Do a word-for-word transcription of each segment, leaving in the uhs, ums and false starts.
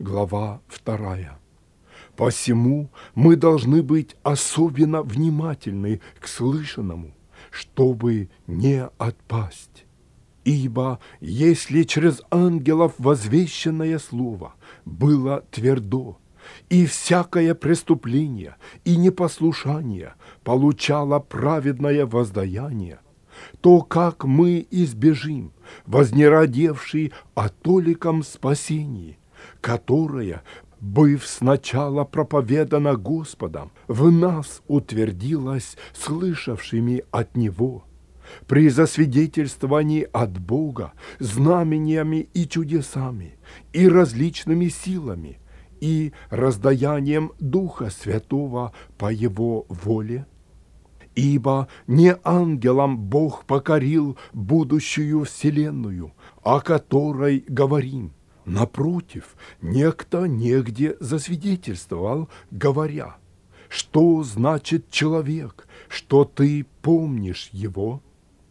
глава вторая. Посему мы должны быть особенно внимательны к слышанному, чтобы не отпасть. Ибо если через ангелов возвещенное слово было твердо, и всякое преступление и непослушание получало праведное воздаяние, то как мы избежим вознеродевший о толиком спасении, которое, быв сначала проповедано Господом, в нас утвердилось слышавшими от Него, при засвидетельствовании от Бога знамениями и чудесами, и различными силами, и раздаянием Духа Святого по Его воле? Ибо не ангелам Бог покорил будущую вселенную, о которой говорим. Напротив, некто негде засвидетельствовал, говоря: «Что значит человек, что ты помнишь его?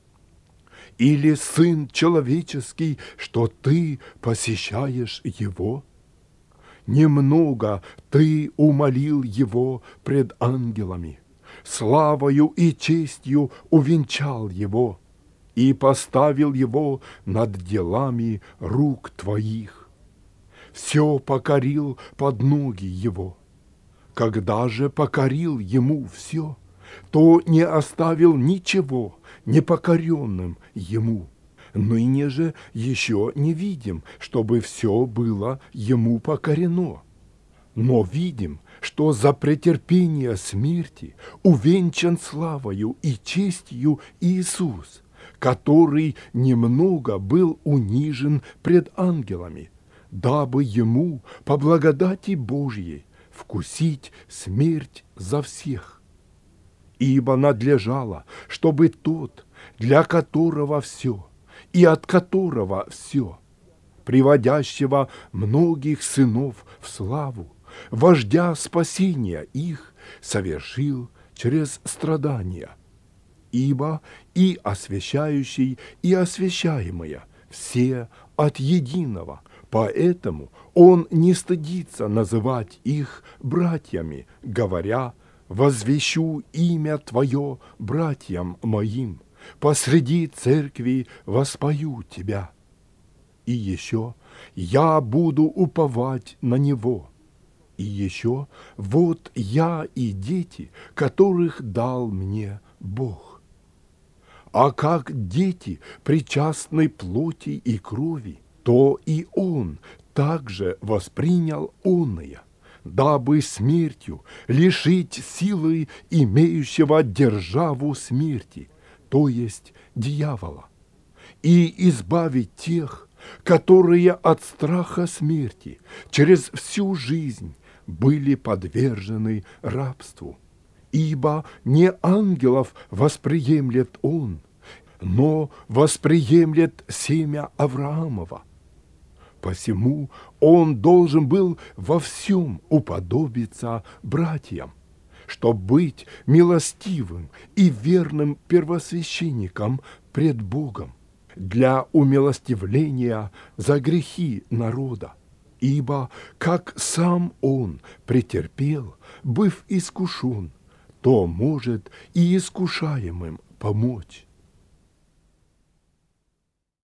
Или сын человеческий, что ты посещаешь его? Немного ты умолил его пред ангелами, славою и честью увенчал его и поставил его над делами рук твоих. Все покорил под ноги его. Когда же покорил ему все, то не оставил ничего непокоренным ему. Ныне же еще не видим, чтобы все было ему покорено. Но видим, что за претерпение смерти увенчан славою и честью Иисус, который немного был унижен пред ангелами, дабы ему по благодати Божьей вкусить смерть за всех. Ибо надлежало, чтобы тот, для которого все, и от которого все, приводящего многих сынов в славу, вождя спасения их, совершил через страдания. Ибо и освящающий, и освящаемые все от единого, поэтому он не стыдится называть их братьями, говоря: «Возвещу имя Твое братьям моим, посреди церкви воспою Тебя». И еще: «Я буду уповать на Него». И еще: «Вот я и дети, которых дал мне Бог». А как дети причастны плоти и крови, то и Он также воспринял оное, дабы смертью лишить силы имеющего державу смерти, то есть дьявола, и избавить тех, которые от страха смерти через всю жизнь были подвержены рабству. Ибо не ангелов восприемлет он, но восприемлет семя Авраамова. Посему он должен был во всем уподобиться братьям, чтоб быть милостивым и верным первосвященником пред Богом для умилостивления за грехи народа. Ибо как сам он претерпел, быв искушен, то может и искушаемым помочь.